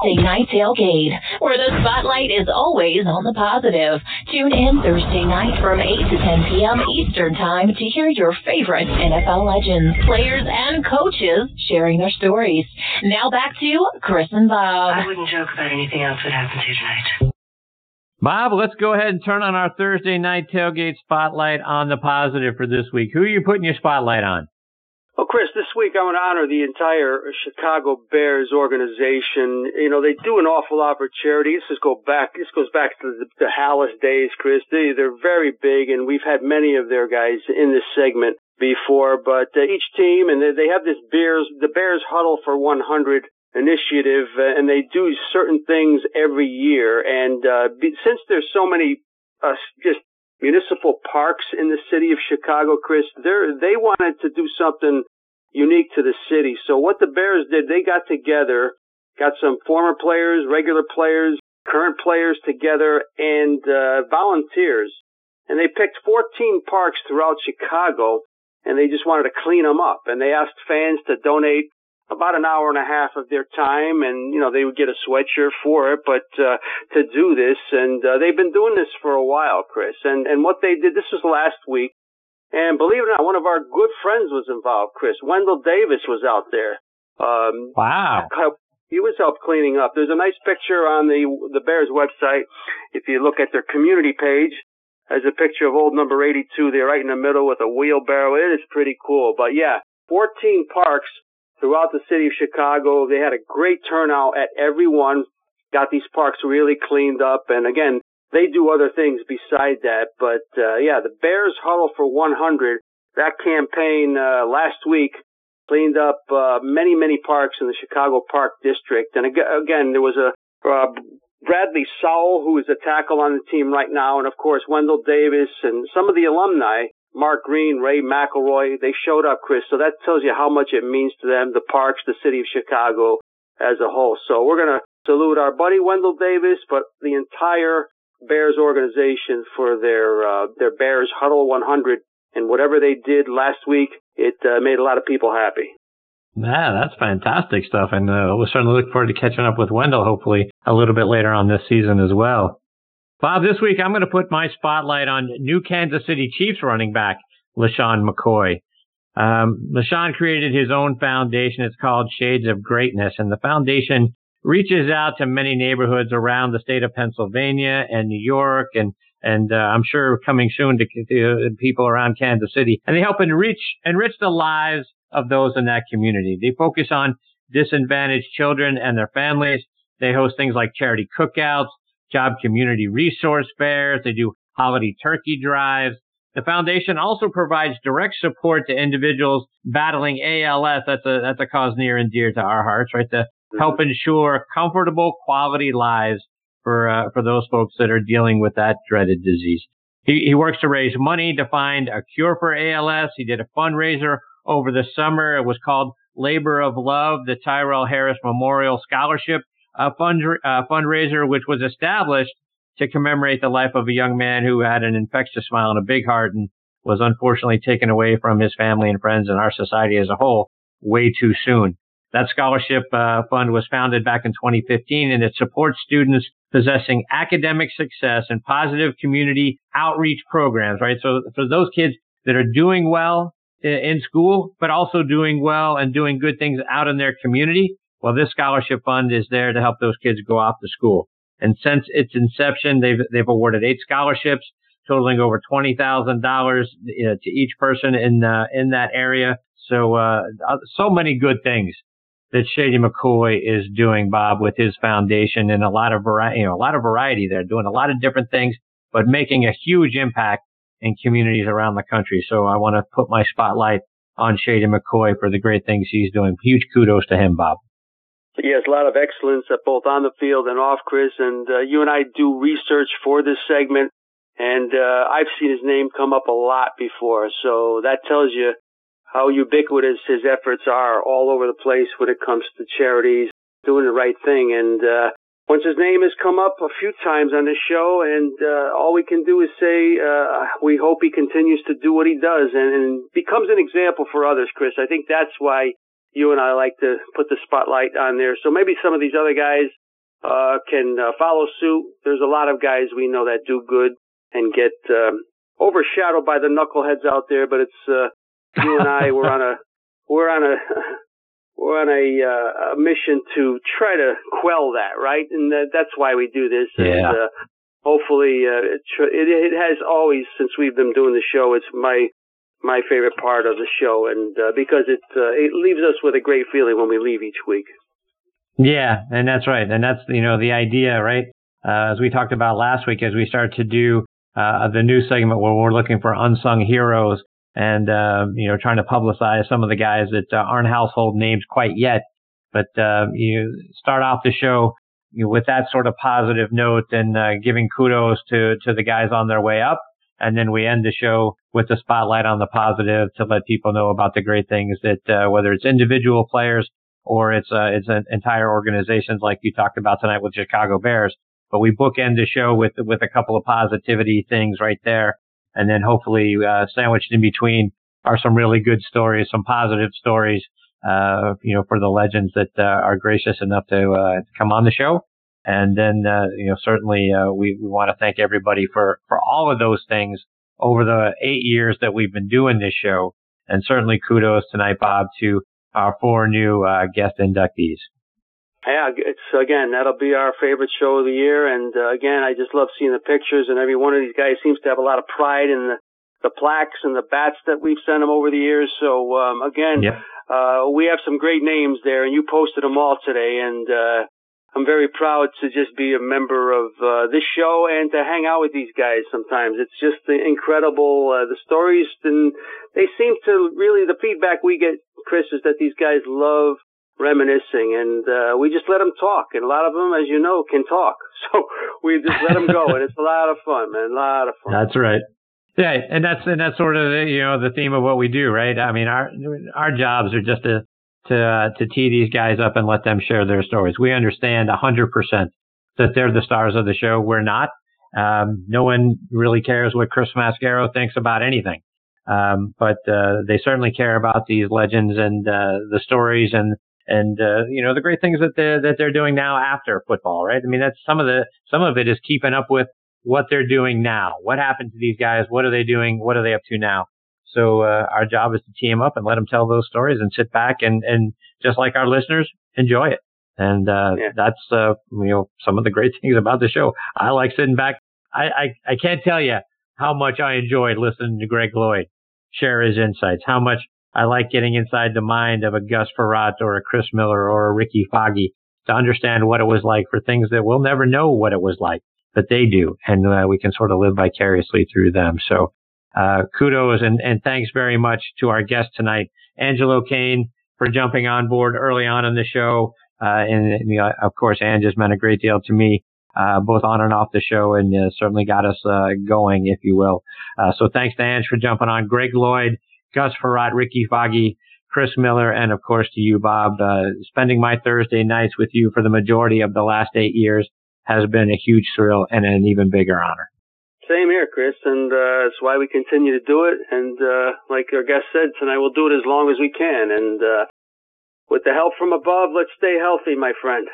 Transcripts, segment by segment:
Thursday Night Tailgate, where the spotlight is always on the positive. Tune in Thursday night from 8 to 10 p.m. Eastern Time to hear your favorite NFL legends, players, and coaches sharing their stories. Now back to Chris and Bob. I wouldn't joke about anything else that happens here tonight. Bob, let's go ahead and turn on our Thursday Night Tailgate spotlight on the positive for this week. Who are you putting your spotlight on? Well, Chris, this week I want to honor the entire Chicago Bears organization. You know, they do an awful lot for charity. This goes back to the Hallis days, Chris. They're very big, and we've had many of their guys in this segment before. But each team, and they have this the Bears Huddle for 100 initiative, and they do certain things every year. And since there's so many just municipal parks in the city of Chicago, Chris, they wanted to do something unique to the city. So what the Bears did, they got together, got some former players, regular players, current players together, and volunteers. And they picked 14 parks throughout Chicago, and they just wanted to clean them up. And they asked fans to donate about an hour and a half of their time, and, you know, they would get a sweatshirt for it, but to do this, and they've been doing this for a while, Chris, and what they did, this was last week, and believe it or not, one of our good friends was involved, Chris. Wendell Davis was out there. Wow. He was helped cleaning up. There's a nice picture on the Bears website. If you look at their community page, there's a picture of old number 82 there right in the middle with a wheelbarrow. It is pretty cool, but yeah, 14 parks throughout the city of Chicago. They had a great turnout at every one, got these parks really cleaned up. And again, they do other things beside that. But, yeah, the Bears Huddle for 100, that campaign last week cleaned up many, many parks in the Chicago Park District. And again, there was a Bradley Sowell, who is a tackle on the team right now. And, of course, Wendell Davis and some of the alumni, Mark Green, Ray McElroy, they showed up, Chris. So that tells you how much it means to them, the parks, the city of Chicago as a whole. So we're going to salute our buddy Wendell Davis, but the entire Bears organization for their Bears Huddle 100. And whatever they did last week, it made a lot of people happy. Yeah, that's fantastic stuff. And we'll certainly look forward to catching up with Wendell, hopefully, a little bit later on this season as well. Bob, this week I'm going to put my spotlight on new Kansas City Chiefs running back, LeSean McCoy. LeSean created his own foundation. It's called Shades of Greatness, and the foundation reaches out to many neighborhoods around the state of Pennsylvania and New York, and I'm sure coming soon to people around Kansas City. And they help enrich the lives of those in that community. They focus on disadvantaged children and their families. They host things like charity cookouts, job community resource fairs. They do holiday turkey drives. The foundation also provides direct support to individuals battling ALS. That's a cause near and dear to our hearts, right? To help ensure comfortable, quality lives for those folks that are dealing with that dreaded disease. He works to raise money to find a cure for ALS. He did a fundraiser over the summer. It was called Labor of Love, the Tyrell Harris Memorial Scholarship fundraiser, which was established to commemorate the life of a young man who had an infectious smile and a big heart and was unfortunately taken away from his family and friends and our society as a whole way too soon. That scholarship fund was founded back in 2015, and it supports students possessing academic success and positive community outreach programs, right? So for those kids that are doing well in school, but also doing well and doing good things out in their community, well, this scholarship fund is there to help those kids go off to school. And since its inception, they've awarded 8 scholarships totaling over $20,000 to each person in that area. So many good things that Shady McCoy is doing, Bob, with his foundation, and a lot of variety there, doing a lot of different things, but making a huge impact in communities around the country. So I want to put my spotlight on Shady McCoy for the great things he's doing. Huge kudos to him, Bob. Yes, a lot of excellence both on the field and off, Chris. And you and I do research for this segment, and I've seen his name come up a lot before. So that tells you how ubiquitous his efforts are all over the place when it comes to charities, doing the right thing. And once his name has come up a few times on this show, and all we can do is say we hope he continues to do what he does and becomes an example for others, Chris. I think that's why you and I like to put the spotlight on there. So maybe some of these other guys can follow suit. There's a lot of guys we know that do good and get overshadowed by the knuckleheads out there. But it's you and I. We're on a mission to try to quell that, right? And that's why we do this. Yeah. And hopefully, it has always, since we've been doing the show, it's my favorite part of the show, and because it leaves us with a great feeling when we leave each week. Yeah, and that's right. And that's, the idea, right? As we talked about last week, as we start to do the new segment where we're looking for unsung heroes and, trying to publicize some of the guys that aren't household names quite yet. But you start off the show with that sort of positive note and giving kudos to the guys on their way up. And then we end the show with the spotlight on the positive to let people know about the great things that whether it's individual players or it's an entire organizations like you talked about tonight with Chicago Bears. But we bookend the show with a couple of positivity things right there. And then hopefully sandwiched in between are some really good stories, some positive stories, for the legends that are gracious enough to come on the show. And then, certainly we want to thank everybody for all of those things over the 8 years that we've been doing this show. And certainly kudos tonight, Bob, to our 4 new guest inductees. Yeah, that'll be our favorite show of the year. And again, I just love seeing the pictures, and every one of these guys seems to have a lot of pride in the plaques and the bats that we've sent them over the years. So we have some great names there, and you posted them all today. And I'm very proud to just be a member of this show and to hang out with these guys sometimes. It's just incredible, the stories, and they seem to really, the feedback we get, Chris, is that these guys love reminiscing, and we just let them talk. And a lot of them, as you know, can talk. So we just let them go, and it's a lot of fun, man, a lot of fun. That's right. Yeah, and that's sort of the theme of what we do, right? I mean, our jobs are just to tee these guys up and let them share their stories. We understand 100% that they're the stars of the show. We're not. No one really cares what Chris Mascaro thinks about anything. But they certainly care about these legends and the stories and the great things that they're doing now after football, right? I mean, that's some of it is keeping up with what they're doing now. What happened to these guys? What are they doing? What are they up to now? So our job is to tee them up and let them tell those stories and sit back and just like our listeners, enjoy it. And that's some of the great things about the show. I like sitting back. I can't tell you how much I enjoyed listening to Greg Lloyd share his insights, how much I like getting inside the mind of a Gus Frerotte or a Chris Miller or a Ricky Foggy to understand what it was like for things that we'll never know what it was like, but they do. And we can sort of live vicariously through them. So kudos and thanks very much to our guest tonight, Angelo Kane, for jumping on board early on in the show. Of course, Ange has meant a great deal to me, both on and off the show, and certainly got us going, if you will. So thanks to Ange for jumping on. Greg Lloyd, Gus Frerotte, Ricky Foggy, Chris Miller, and of course to you, Bob. Spending my Thursday nights with you for the majority of the last 8 years has been a huge thrill and an even bigger honor. Same here, Chris, and that's why we continue to do it. And like our guest said tonight, we'll do it as long as we can. And with the help from above, let's stay healthy, my friend.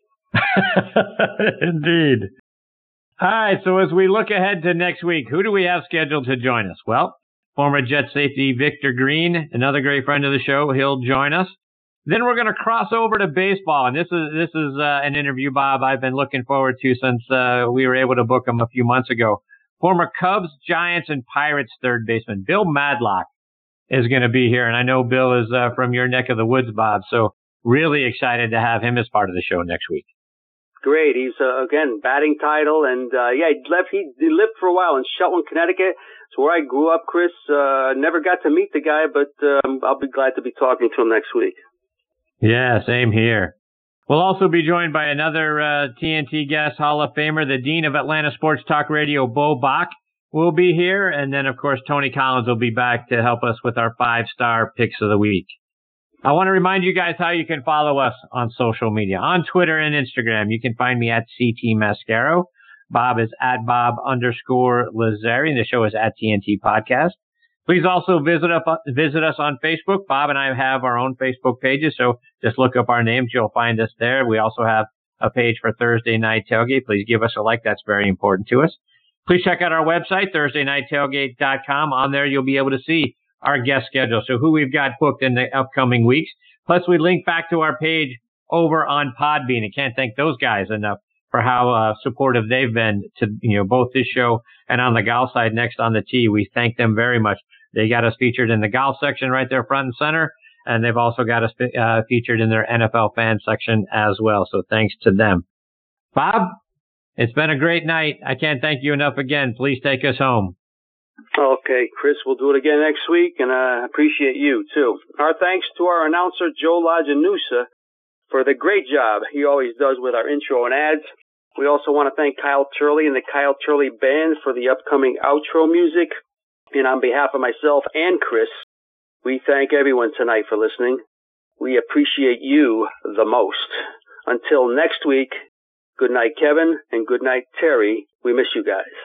Indeed. All right, so as we look ahead to next week, who do we have scheduled to join us? Well, former Jet safety Victor Green, another great friend of the show, he'll join us. Then we're going to cross over to baseball, and this is an interview, Bob, I've been looking forward to since we were able to book him a few months ago. Former Cubs, Giants, and Pirates third baseman Bill Madlock is going to be here, and I know Bill is from your neck of the woods, Bob, so really excited to have him as part of the show next week. Great. He's, again, batting title, and he lived for a while in Shelton, Connecticut. It's where I grew up, Chris. Never got to meet the guy, but I'll be glad to be talking to him next week. Yeah, same here. We'll also be joined by another TNT guest, Hall of Famer, the Dean of Atlanta Sports Talk Radio, Bo Bach, will be here. And then, of course, Tony Collins will be back to help us with our 5-star picks of the week. I want to remind you guys how you can follow us on social media. On Twitter and Instagram, you can find me at CT Mascaro. Bob is at Bob_Lazari, and the show is at TNT Podcast. Please also visit us on Facebook. Bob and I have our own Facebook pages, so just look up our names. You'll find us there. We also have a page for Thursday Night Tailgate. Please give us a like. That's very important to us. Please check out our website, ThursdayNightTailgate.com. On there, you'll be able to see our guest schedule, so who we've got booked in the upcoming weeks. Plus, we link back to our page over on Podbean. I can't thank those guys enough for how supportive they've been to both this show and on the golf side next on the tee. We thank them very much. They got us featured in the golf section right there front and center, and they've also got us featured in their NFL fan section as well. So thanks to them. Bob, it's been a great night. I can't thank you enough again. Please take us home. Okay, Chris, we'll do it again next week, and I appreciate you, too. Our thanks to our announcer, Joe Lajanusa, for the great job he always does with our intro and ads. We also want to thank Kyle Turley and the Kyle Turley Band for the upcoming outro music. And on behalf of myself and Chris, we thank everyone tonight for listening. We appreciate you the most. Until next week, good night, Kevin, and good night, Terry. We miss you guys.